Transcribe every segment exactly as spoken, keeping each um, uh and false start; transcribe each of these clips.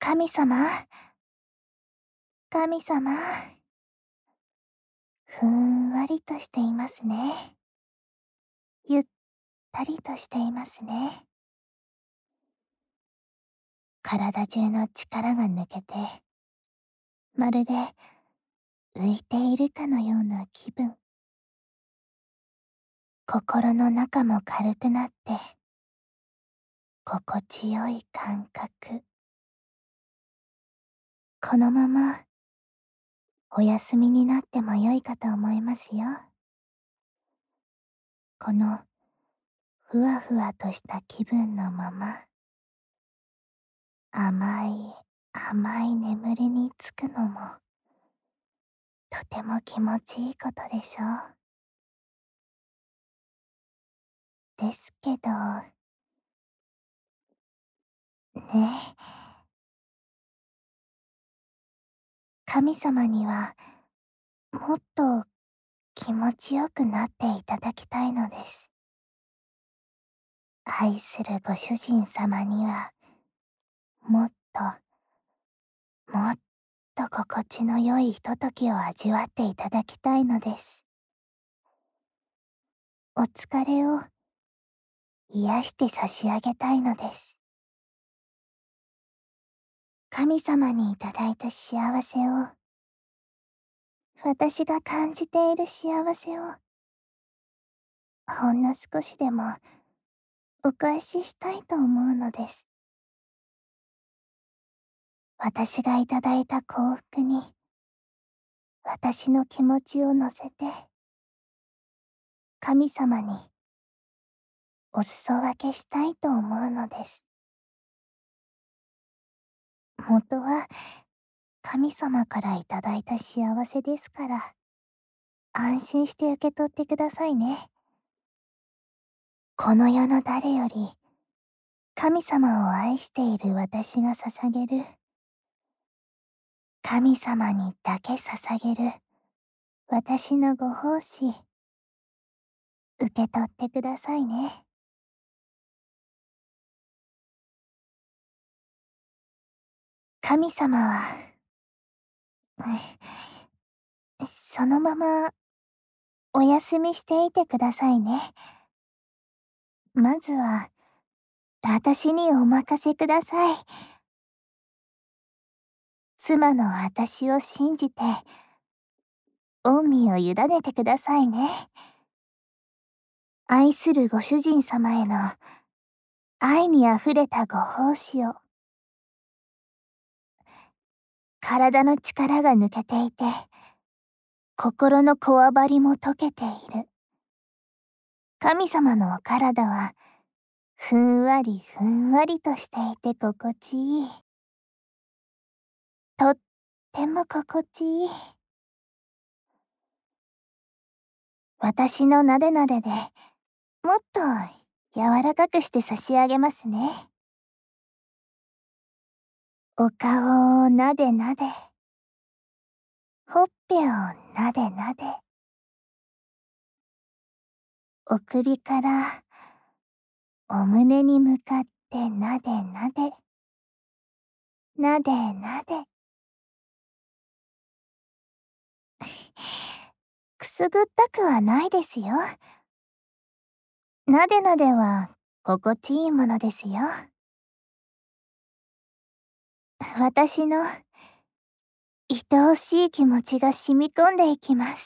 神様、神様。ふんわりとしていますね。ゆったりとしていますね。体中の力が抜けて、まるで浮いているかのような気分。心の中も軽くなって、心地よい感覚。このまま、お休みになってもよいかと思いますよ。この、ふわふわとした気分のまま、甘い、甘い眠りにつくのも、とても気持ちいいことでしょう。ですけど、ね、神様には、もっと気持ちよくなっていただきたいのです。愛するご主人様には、もっと、もっと心地の良いひとときを味わっていただきたいのです。お疲れを癒して差し上げたいのです。神様にいただいた幸せを、私が感じている幸せを、ほんの少しでもお返ししたいと思うのです。私がいただいた幸福に、私の気持ちを乗せて、神様にお裾分けしたいと思うのです。元は神様からいただいた幸せですから、安心して受け取ってくださいね。この世の誰より、神様を愛している私が捧げる、神様にだけ捧げる、私のご奉仕、受け取ってくださいね。神様は、そのままお休みしていてくださいね。まずは、私にお任せください。妻の私を信じて、御身を委ねてくださいね。愛するご主人様への愛にあふれたご奉仕を。体の力が抜けていて、心のこわばりも溶けている。神様のお体は、ふんわりふんわりとしていて心地いい。とっても心地いい。私のなでなでで、もっと柔らかくして差し上げますね。お顔をなでなで、ほっぺをなでなで、お首からお胸に向かってなでなで、なでなで。くすぐったくはないですよ。なでなでは心地いいものですよ。私の愛おしい気持ちが染み込んでいきます。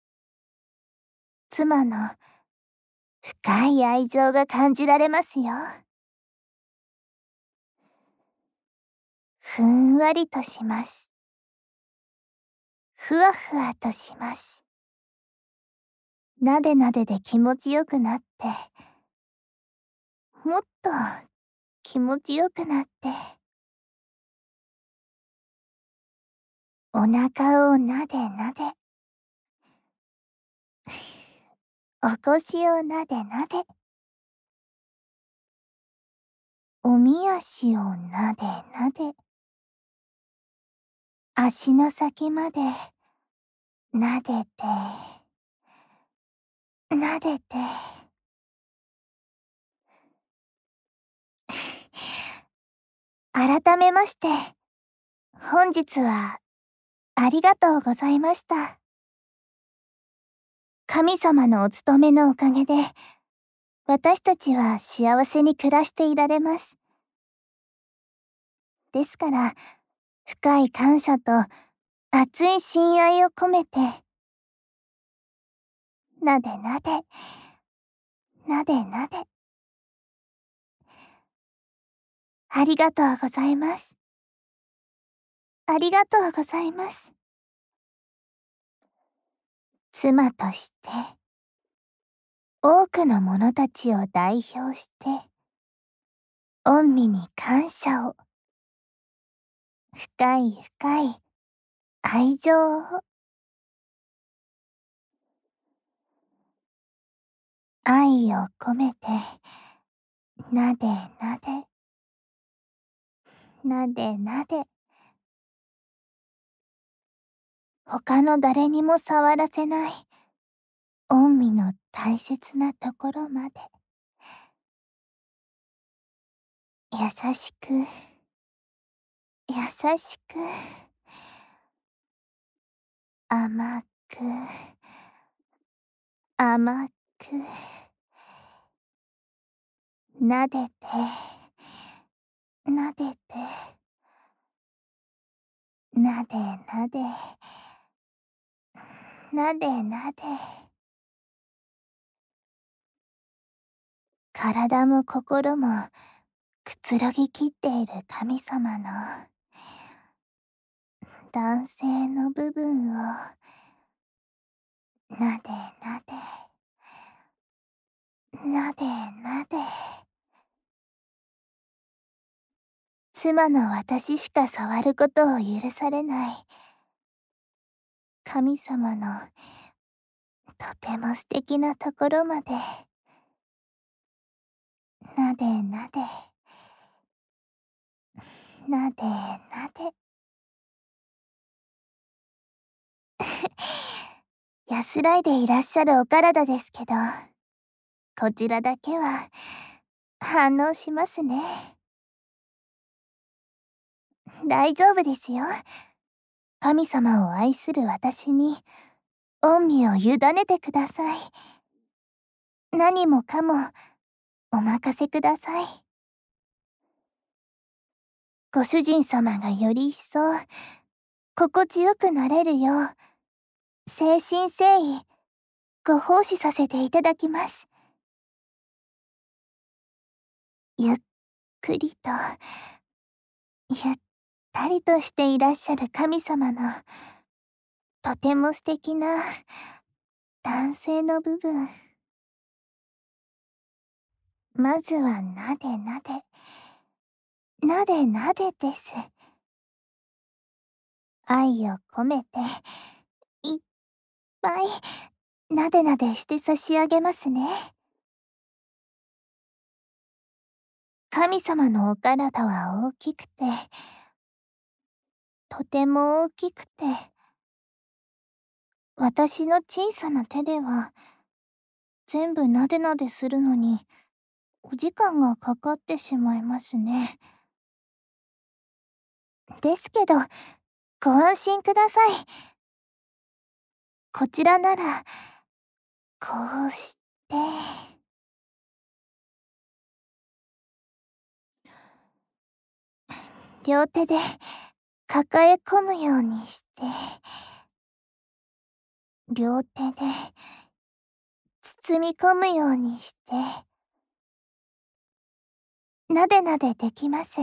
妻の深い愛情が感じられますよ。ふんわりとします。ふわふわとします。なでなでで気持ちよくなって、もっと気持ちよくなって、お腹をなでなで、お腰をなでなで、おみ足をなでなで、足の先までなでて、なでて、 改めまして、本日はありがとうございました。神様のお務めのおかげで、私たちは幸せに暮らしていられます。ですから、深い感謝と熱い親愛を込めて、なでなで、なでなで。ありがとうございます。ありがとうございます。妻として、多くの者たちを代表して、御身に感謝を、深い深い愛情を、愛を込めて、なでなで、なでなで、他の誰にも触らせない、御身の大切なところまで、優しく、優しく、甘く、甘く、なでて、なでて、なでなで、なでなで。体も心もくつろぎきっている神様の男性の部分をなでなで、なでなで。妻の私しか触ることを許されない神様のとても素敵なところまでなでなで、なでなで。安らいでいらっしゃるお体ですけど、こちらだけは反応しますね。大丈夫ですよ。神様を愛する私に御身を委ねてください。何もかもお任せください。ご主人様がより一層心地よくなれるよう、誠心誠意ご奉仕させていただきます。ゆっくりと、ゆったりとしていらっしゃる神様のとても素敵な男性の部分。まずはなでなで、なでなでです。愛を込めて、いっぱいなでなでして差し上げますね。神様のお体は大きくて、とても大きくて、私の小さな手では、全部なでなでするのに、お時間がかかってしまいますね。ですけど、ご安心ください。こちらなら、こうして、両手で抱え込むようにして、両手で包み込むようにして、なでなでできます。ほ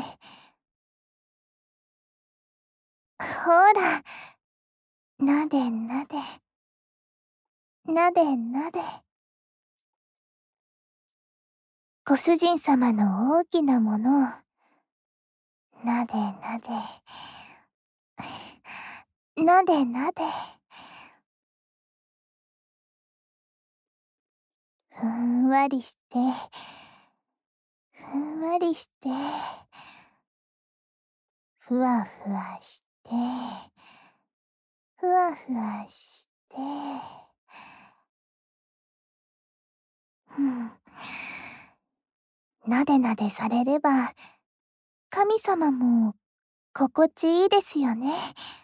ら、なでなで、なでなで。ご主人様の大きなものを、なでなで、なでなで。ふんわりして、ふんわりして、ふわふわして、ふわふわして、ふん。なでなでされれば、 神様も心地いいですよね。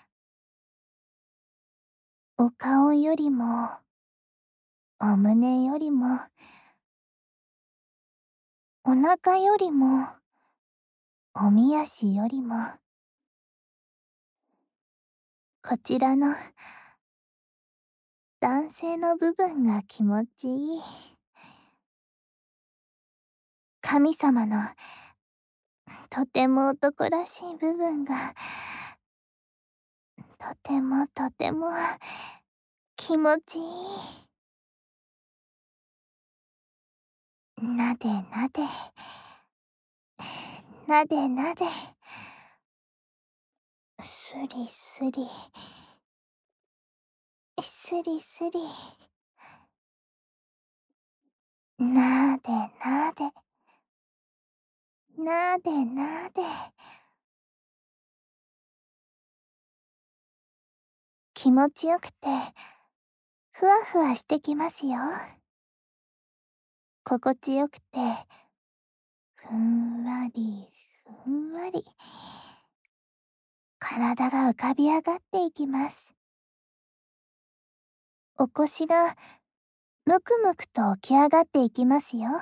お顔よりも、お胸よりも、お腹よりも、おみ足よりも、こちらの男性の部分が気持ちいい。神様のとても男らしい部分が、とてもとても気持ちいい。なでなで、なでなで、すりすり、すりすり、なでなで、なでなで。気持ちよくて、ふわふわしてきますよ。心地よくて、ふんわりふんわり、体が浮かび上がっていきます。お腰がむくむくと起き上がっていきますよ。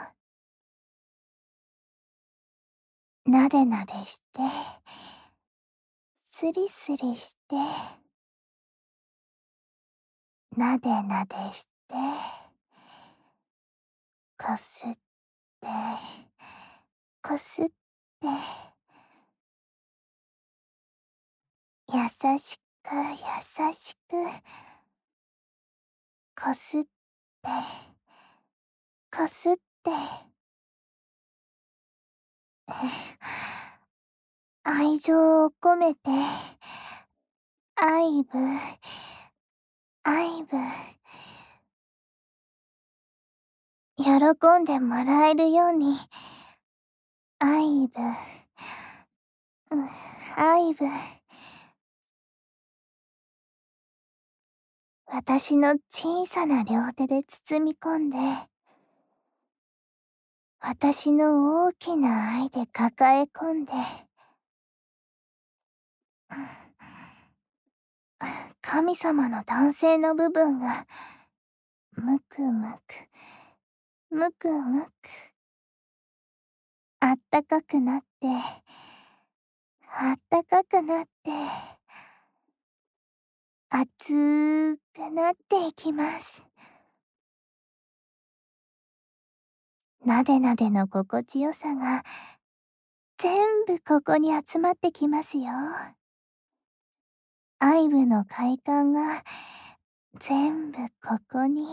なでなでして、すりすりして、なでなでして、こすって、こすって、優しく優しく、こすって、こすって、愛情を込めて、愛撫、愛撫、喜んでもらえるように、愛撫、うん、愛撫。私の小さな両手で包み込んで、私の大きな愛で抱え込んで、神様の男性の部分が、むくむく、むくむく、あったかくなって、あったかくなって、熱くなっていきます。なでなでの心地よさが、全部ここに集まってきますよ。愛撫の快感が、全部ここに、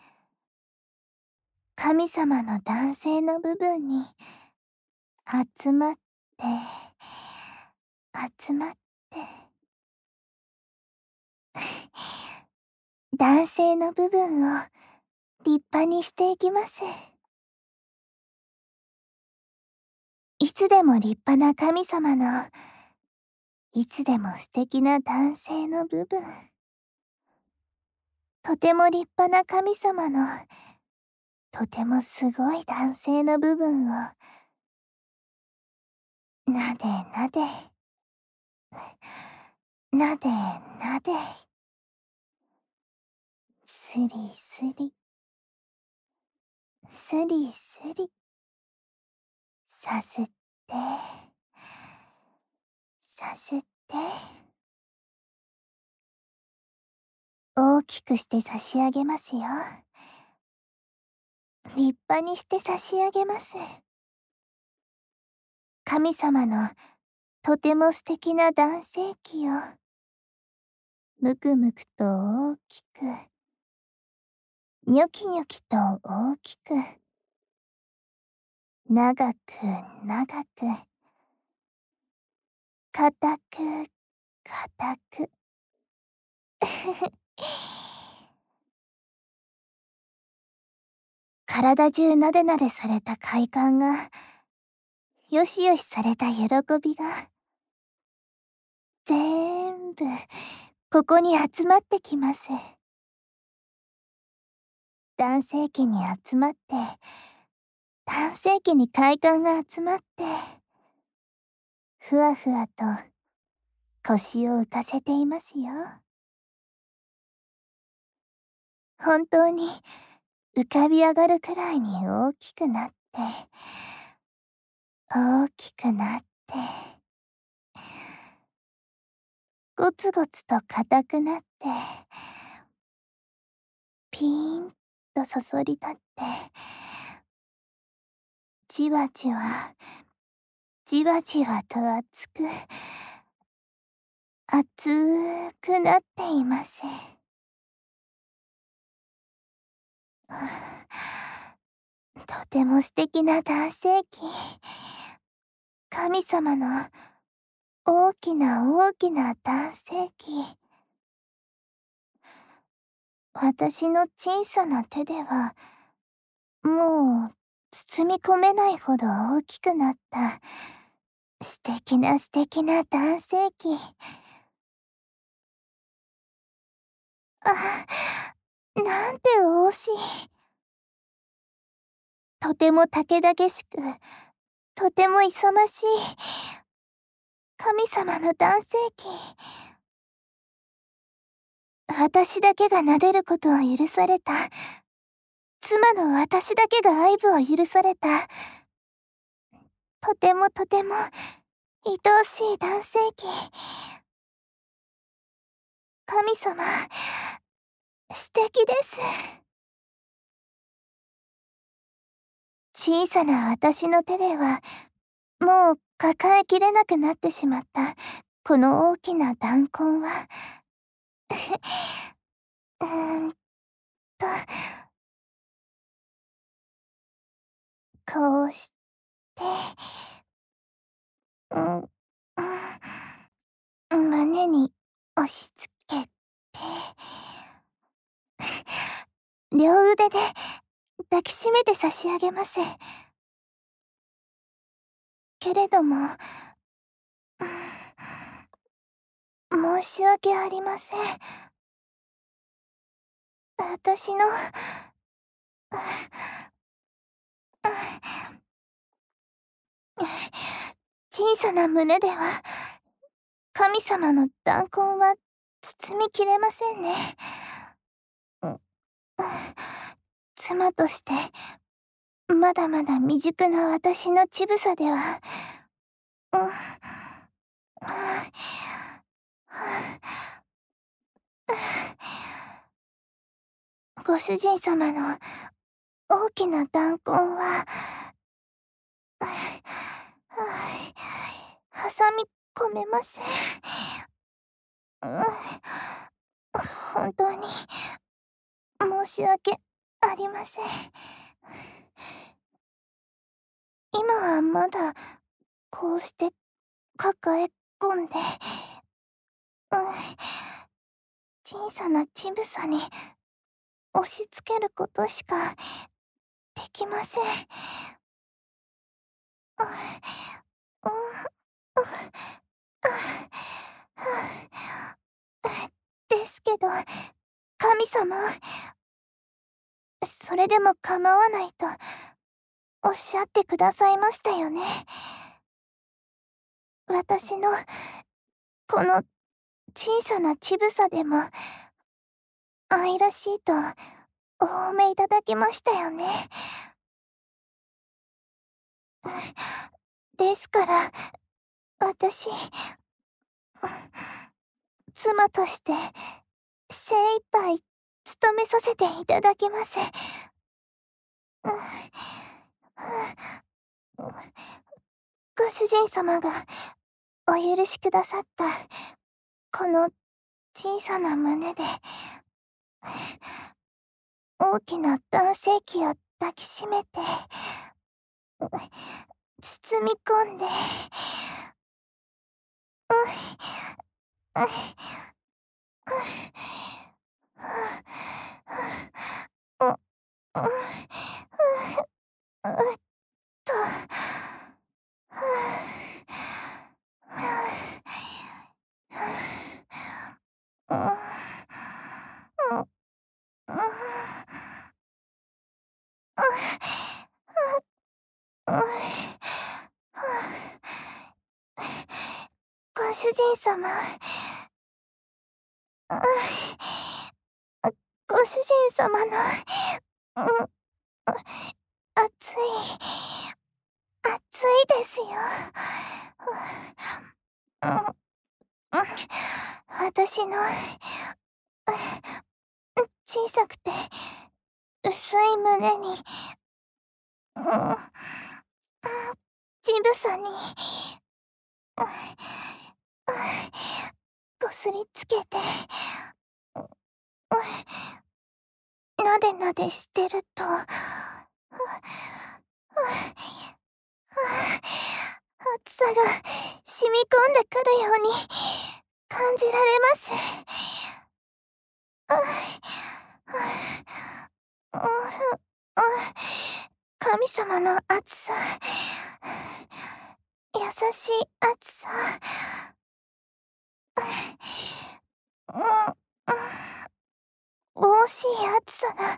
神様の男性の部分に、集まって、集まって、男性の部分を立派にしていきます。いつでも立派な神様の、いつでも素敵な男性の部分。とても立派な神様の、とてもすごい男性の部分を、なでなで、なでなで、すりすり、すりすり、さすって、さすって、大きくして差し上げますよ。立派にして差し上げます。神様のとても素敵な男性器を、むくむくと大きく、にょきにょきと大きく、長く長く、固く固く。体中なでなでされた快感が、よしよしされた喜びが、全部ここに集まってきます。男性器に集まって、男性器に快感が集まって、 ふわふわと腰を浮かせていますよ。本当に浮かび上がるくらいに大きくなって、大きくなって、ゴツゴツと硬くなって、ピーンとそそり立って、じわじわ、じわじわと熱く、熱くなっています。とても素敵な男性器。神様の大きな大きな男性器。私の小さな手では、もう包み込めないほど大きくなった素敵な素敵な男性器。あ、なんて惜しい。とても猛々しく、とても勇ましい神様の男性器。私だけが撫でることを許された。妻の私だけが愛撫を許された。とてもとても愛おしい男性器。神様、素敵です。小さな私の手では、もう抱えきれなくなってしまった、この大きな弾痕は、うーんと、こうして、うん、うん、胸に押し付けて、両腕で抱きしめて差し上げます。けれども、申し訳ありません。私の、小さな胸では、神様の弾痕は包みきれませんね。妻として、まだまだ未熟な私の乳房では、ご主人様の大きな弾痕は、挟み込めません。本当に申し訳ありません。今はまだこうして抱え込んで、小さな乳房に押し付けることしかできません。ですけど、神様、それでも構わないとおっしゃってくださいましたよね。私のこの小さな乳房でも愛らしいとお褒めいただきましたよね。ですから、私、妻として精一杯務めさせていただきます。ご主人様がお許しくださったこの小さな胸で大きな男性器を抱きしめて包み込んで、うっと、 主人様。ご主人様の、うん、熱い、熱いですよ。うん、うん、私の、小さくて、薄い胸に、うん、乳房に、こすりつけて、なでなでしてると、熱さが染み込んでくるように感じられます。神様の熱さ、優しい熱さ、惜しい熱さが、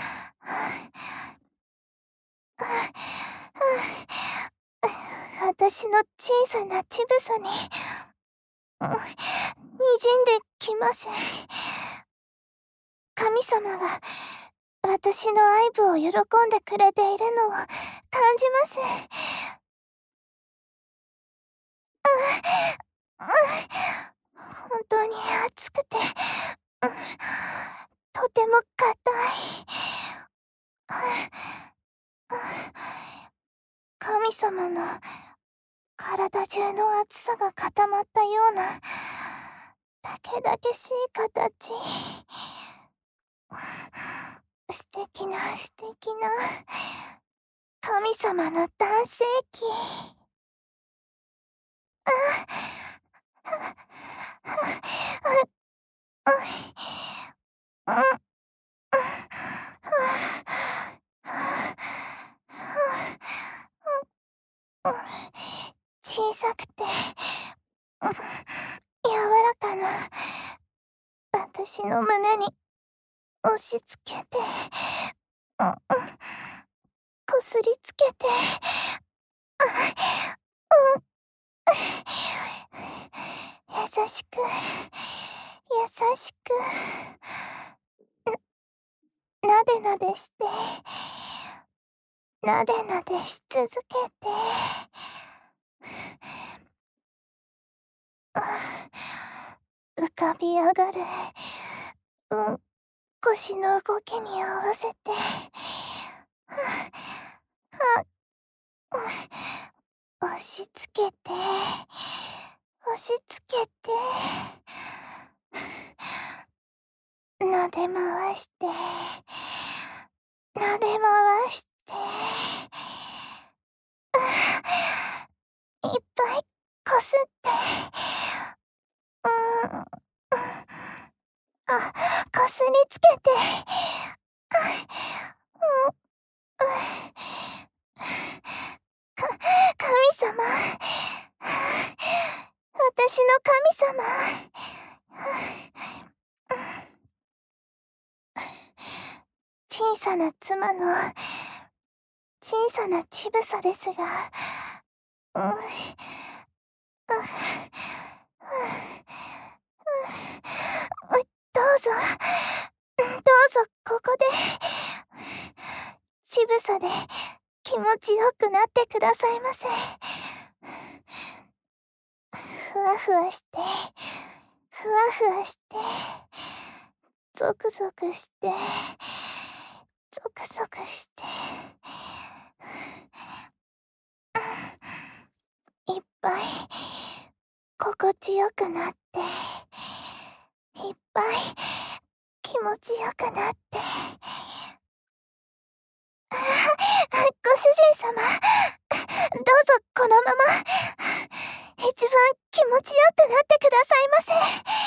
私の小さな乳房に、にじんできます。神様が私の愛撫を喜んでくれているのを感じます。本当に熱くて、とても硬い。神様の体中の熱さが固まったような、だけだけしい形。素敵な素敵な神様の男性器。小さくて柔らかな私の胸に押し付けて、こすりつけて、優しく優しくなでなでして、なでなでし続けて、浮かび上がる、うん、腰の動きに合わせて、押し付けて、押し付けて、なで回して、なで回して、いっぱいこすって、うん、あ、こすりつけて、か、神様、私の神様、小さな妻の小さな乳房ですが、うん、どうぞ、どうぞここで、乳房で気持ちよくなってくださいませ。ふわふわして、ふわふわして、ゾクゾクして、ゾクゾクして、いっぱい心地よくなって、いっぱい気持ちよくなって、ご主人様、どうぞこのまま一番気持ちよくなってくださいませ。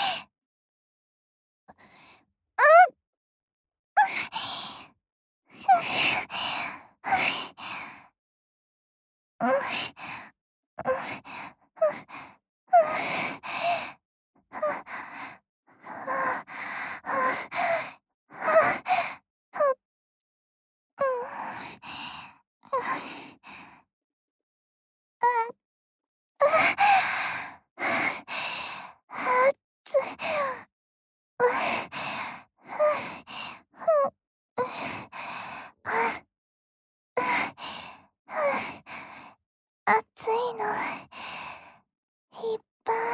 うん、うん、 いっぱい。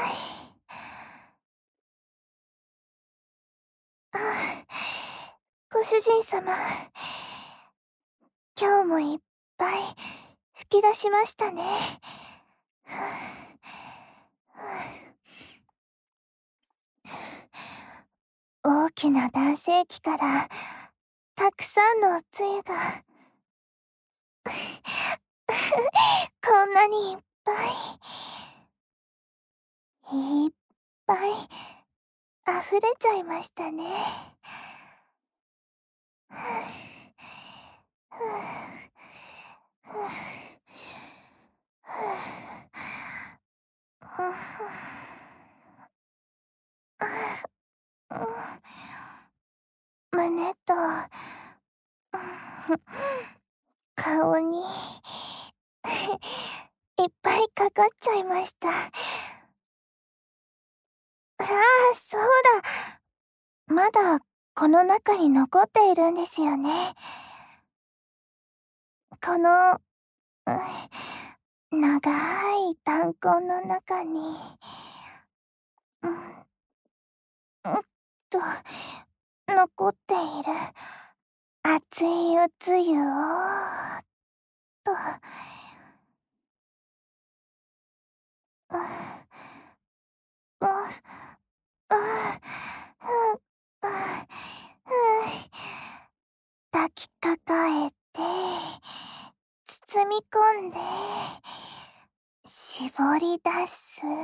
あ、ご主人様、今日もいっぱい吹き出しましたね。大きな男性器からたくさんのおつゆがこんなにいっぱいいっぱい溢れちゃいましたね。胸と顔にいっぱいかかっちゃいました。ああ、そうだ。まだこの中に残っているんですよね。この、長い弾痕の中に、うん、うんと、残っている熱いおつゆを、と、うん、うん、うん、うん、うん、抱きかかえて、包み込んで、絞り出す。う、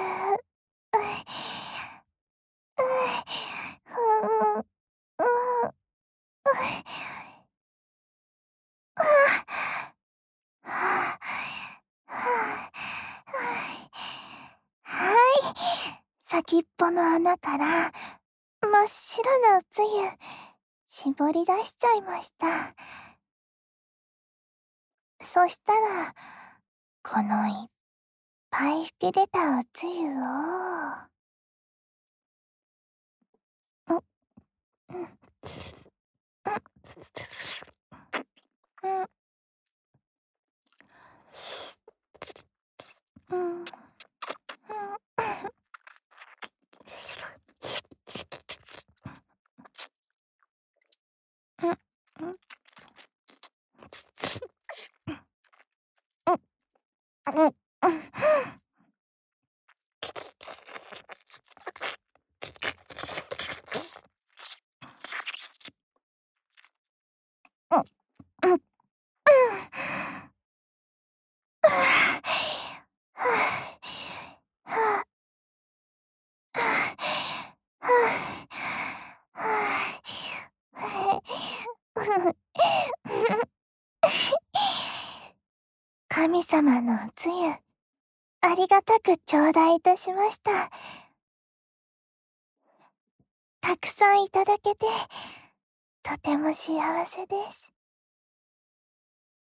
う、う、う、う、ははい。先っぽの穴から真っ白なおつゆ絞り出しちゃいました。そしたらこのいっぱい吹き出たおつゆをん、ん、ん、ん、うん、うん、うん、うん、うん、うん、うん、神様のおつゆ、ありがたく頂戴いたしました。たくさんいただけて、とても幸せです。